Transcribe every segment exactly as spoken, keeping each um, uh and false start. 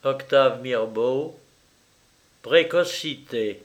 Octave Mirbeau, précocité.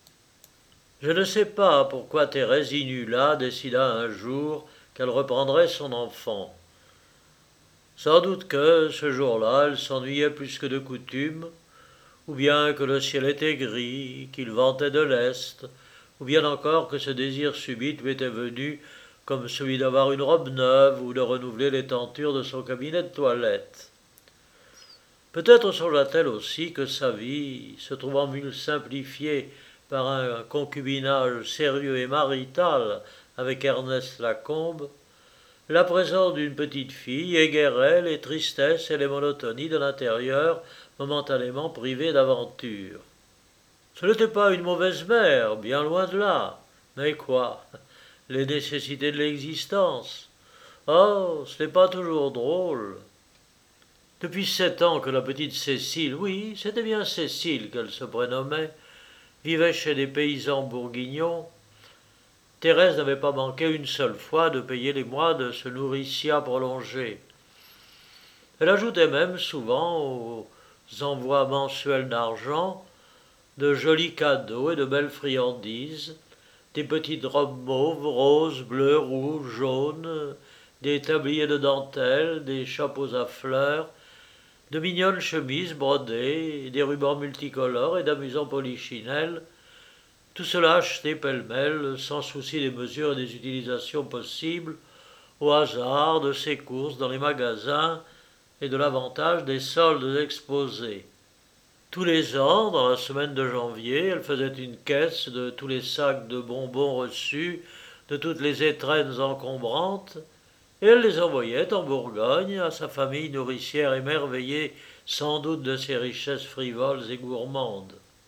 Je ne sais pas pourquoi Thérèse Inula décida un jour qu'elle reprendrait son enfant. Sans doute que, ce jour-là, elle s'ennuyait plus que de coutume, ou bien que le ciel était gris, qu'il ventait de l'est, ou bien encore que ce désir subit lui était venu comme celui d'avoir une robe neuve ou de renouveler les tentures de son cabinet de toilette. Peut-être songea-t-elle aussi que sa vie, se trouvant mieux simplifiée par un concubinage sérieux et marital avec Ernest Lacombe, la présence d'une petite fille égayerait les tristesses et les monotonies de l'intérieur momentanément privé d'aventure. Ce n'était pas une mauvaise mère, bien loin de là. Mais quoi? Les nécessités de l'existence. Oh, ce n'est pas toujours drôle. Depuis sept ans que la petite Cécile, oui, c'était bien Cécile qu'elle se prénommait, vivait chez des paysans bourguignons, Thérèse n'avait pas manqué une seule fois de payer les mois de ce nourriciat prolongé. Elle ajoutait même souvent aux envois mensuels d'argent de jolis cadeaux et de belles friandises, des petites robes mauves, roses, bleues, rouges, jaunes, des tabliers de dentelle, des chapeaux à fleurs, de mignonnes chemises brodées, des rubans multicolores et d'amusants polichinelles, tout cela acheté pêle-mêle, sans souci des mesures et des utilisations possibles, au hasard de ses courses dans les magasins et de l'avantage des soldes exposés. Tous les ans, dans la semaine de janvier, elle faisait une caisse de tous les sacs de bonbons reçus, de toutes les étrennes encombrantes, et elle les envoyait en Bourgogne à sa famille nourricière émerveillée sans doute de ses richesses frivoles et gourmandes.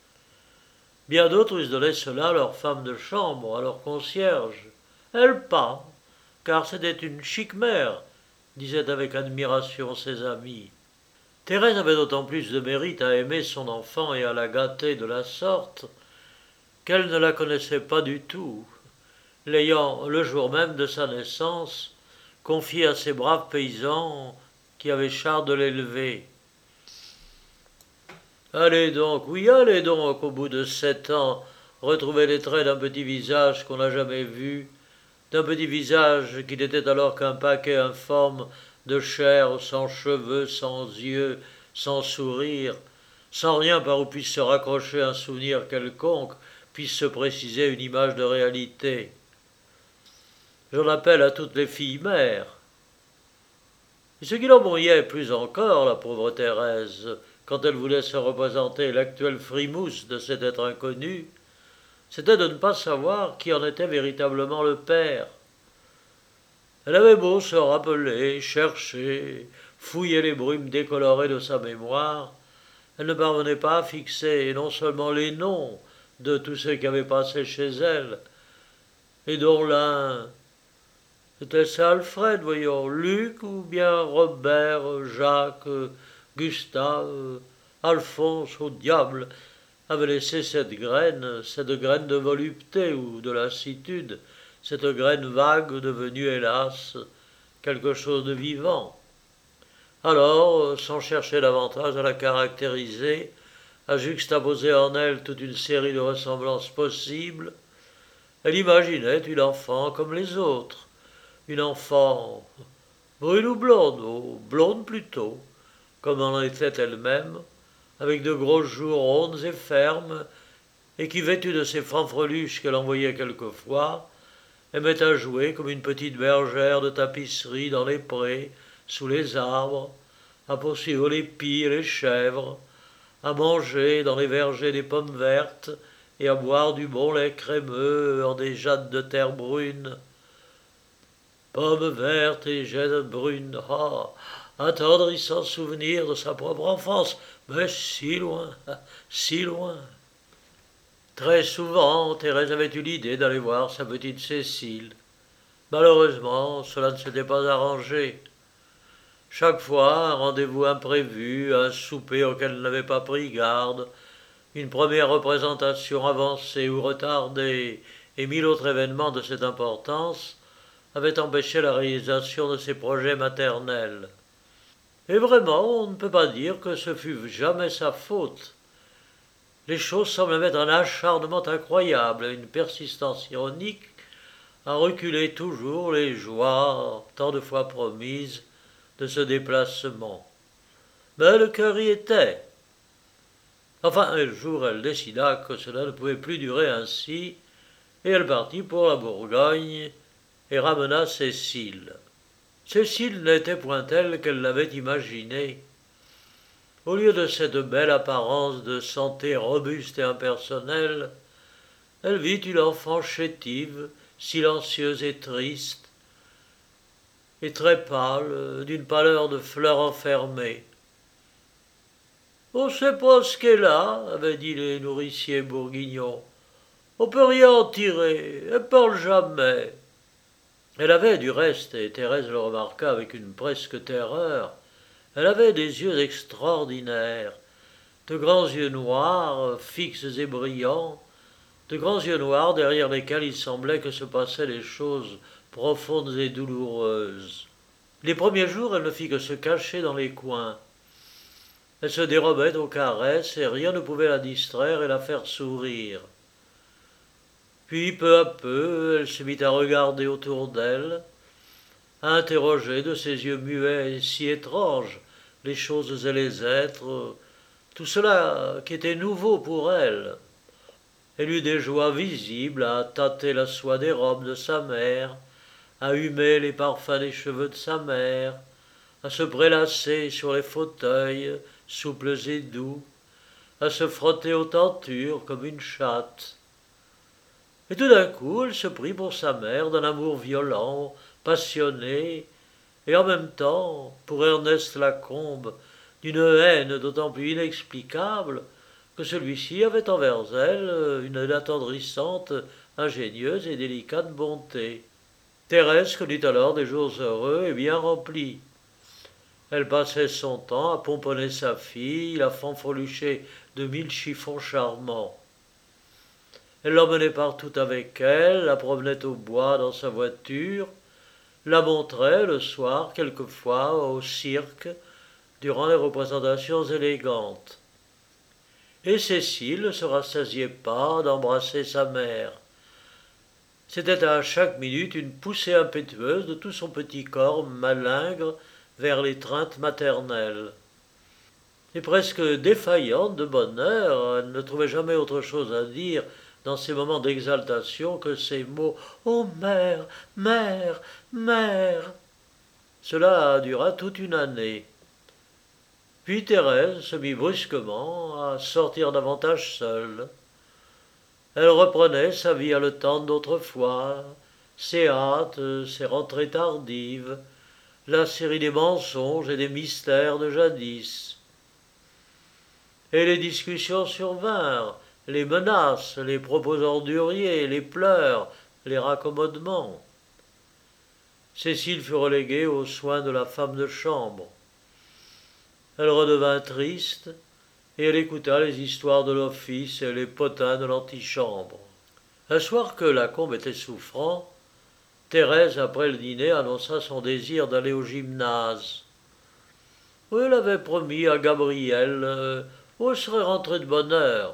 Bien d'autres eussent donné cela à leur femme de chambre, à leur concierge. Elle pas, car c'était une chic mère, disaient avec admiration ses amis. Thérèse avait d'autant plus de mérite à aimer son enfant et à la gâter de la sorte qu'elle ne la connaissait pas du tout, l'ayant, le jour même de sa naissance, confiée à ces braves paysans qui avaient charge de l'élever. Allez donc, oui, allez donc, au bout de sept ans, retrouver les traits d'un petit visage qu'on n'a jamais vu, d'un petit visage qui n'était alors qu'un paquet informe de chair sans cheveux, sans yeux, sans sourire, sans rien par où puisse se raccrocher un souvenir quelconque, puisse se préciser une image de réalité. J'en appelle à toutes les filles mères. Et ce qui l'embrouillait plus encore, la pauvre Thérèse, quand elle voulait se représenter l'actuelle frimousse de cet être inconnu, c'était de ne pas savoir qui en était véritablement le père. Elle avait beau se rappeler, chercher, fouiller les brumes décolorées de sa mémoire, elle ne parvenait pas à fixer non seulement les noms de tous ceux qui avaient passé chez elle, et dont l'un était-ce Alfred, voyons, Luc, ou bien Robert, Jacques, Gustave, Alphonse, au diable, avait laissé cette graine, cette graine de volupté ou de lassitude, cette graine vague devenue, hélas, quelque chose de vivant. Alors, sans chercher davantage à la caractériser, à juxtaposer en elle toute une série de ressemblances possibles, elle imaginait une enfant comme les autres, une enfant brune ou blonde, ou blonde plutôt, comme en était elle-même, avec de grosses joues rondes et fermes, et qui, vêtue de ces fanfreluches qu'elle envoyait quelquefois, aimait à jouer comme une petite bergère de tapisserie dans les prés, sous les arbres, à poursuivre les pies et les chèvres, à manger dans les vergers des pommes vertes et à boire du bon lait crémeux hors des jattes de terre brune. Pommes vertes et jattes brunes, ah, attendrissant souvenir de sa propre enfance, mais si loin, si loin. Très souvent, Thérèse avait eu l'idée d'aller voir sa petite Cécile. Malheureusement, cela ne s'était pas arrangé. Chaque fois, un rendez-vous imprévu, un souper auquel elle n'avait pas pris garde, une première représentation avancée ou retardée, et mille autres événements de cette importance, avaient empêché la réalisation de ses projets maternels. Et vraiment, on ne peut pas dire que ce fût jamais sa faute. Les choses semblent mettre un acharnement incroyable et une persistance ironique à reculer toujours les joies tant de fois promises de ce déplacement. Mais le cœur y était. Enfin, un jour, elle décida que cela ne pouvait plus durer ainsi, et elle partit pour la Bourgogne et ramena Cécile. Cécile n'était point telle qu'elle l'avait imaginée. Au lieu de cette belle apparence de santé robuste et impersonnelle, elle vit une enfant chétive, silencieuse et triste, et très pâle, d'une pâleur de fleur enfermée. On ne sait pas ce qu'elle a, avaient dit les nourriciers bourguignons. On peut rien en tirer, elle parle jamais. Elle avait, du reste, et Thérèse le remarqua avec une presque terreur, elle avait des yeux extraordinaires, de grands yeux noirs, fixes et brillants, de grands yeux noirs derrière lesquels il semblait que se passaient des choses profondes et douloureuses. Les premiers jours, elle ne fit que se cacher dans les coins. Elle se dérobait aux caresses et rien ne pouvait la distraire et la faire sourire. Puis, peu à peu, elle se mit à regarder autour d'elle, à interroger de ses yeux muets et si étranges les choses et les êtres, tout cela qui était nouveau pour elle. Elle eut des joies visibles à tâter la soie des robes de sa mère, à humer les parfums des cheveux de sa mère, à se prélasser sur les fauteuils, souples et doux, à se frotter aux tentures comme une chatte. Et tout d'un coup, elle se prit pour sa mère d'un amour violent, passionné, et en même temps, pour Ernest Lacombe, d'une haine d'autant plus inexplicable que celui-ci avait envers elle une attendrissante, ingénieuse et délicate bonté. Thérèse connut alors des jours heureux et bien remplis. Elle passait son temps à pomponner sa fille, la fanfrelucher de mille chiffons charmants. Elle l'emmenait partout avec elle, la promenait au bois dans sa voiture, la montrait le soir quelquefois au cirque durant les représentations élégantes. Et Cécile ne se rassasiait pas d'embrasser sa mère. C'était à chaque minute une poussée impétueuse de tout son petit corps malingre vers l'étreinte maternelle. Et presque défaillante de bonheur, elle ne trouvait jamais autre chose à dire dans ces moments d'exaltation que ces mots « Oh mère, mère, mère !» Cela dura toute une année. Puis Thérèse se mit brusquement à sortir davantage seule. Elle reprenait sa vie haletante d'autrefois, ses hâtes, ses rentrées tardives, la série des mensonges et des mystères de jadis. Et les discussions survinrent, les menaces, les propos orduriers, les pleurs, les raccommodements. Cécile fut reléguée aux soins de la femme de chambre. Elle redevint triste, et elle écouta les histoires de l'office et les potins de l'antichambre. Un soir que Lacombe était souffrant, Thérèse, après le dîner, annonça son désir d'aller au gymnase. Elle avait promis à Gabriel euh, où elle serait rentrée de bonne heure.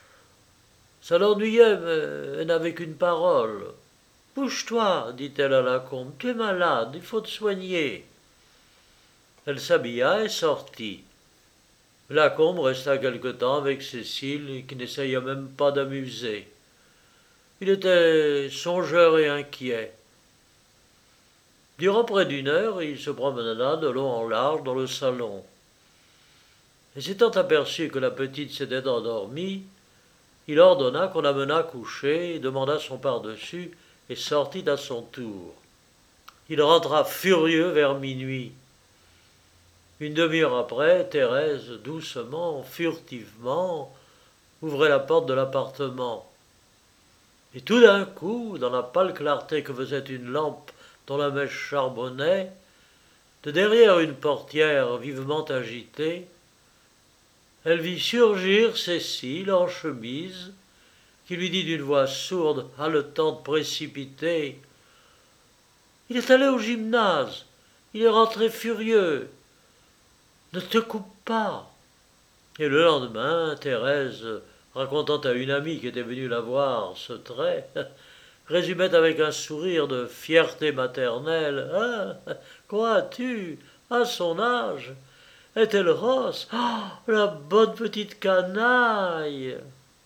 Ça l'ennuyait, mais elle n'avait qu'une parole. « Bouge-toi, dit-elle à Lacombe, tu es malade, il faut te soigner. » Elle s'habilla et sortit. Lacombe resta quelque temps avec Cécile, qui n'essaya même pas d'amuser. Il était songeur et inquiet. Durant près d'une heure, il se promena de long en large dans le salon. Et s'étant aperçu que la petite s'était endormie, il ordonna qu'on l'amenât coucher, demanda son pardessus et sortit à son tour. Il rentra furieux vers minuit. Une demi-heure après, Thérèse, doucement, furtivement, ouvrait la porte de l'appartement. Et tout d'un coup, dans la pâle clarté que faisait une lampe dont la mèche charbonnait, de derrière une portière vivement agitée, elle vit surgir Cécile en chemise, qui lui dit d'une voix sourde, haletante, précipitée « Il est allé au gymnase, il est rentré furieux. » Ne te coupe pas. Et le lendemain, Thérèse, racontant à une amie qui était venue la voir ce trait, résumait avec un sourire de fierté maternelle. Ah, crois-tu, à son âge, est-elle rosse? Ah, la bonne petite canaille!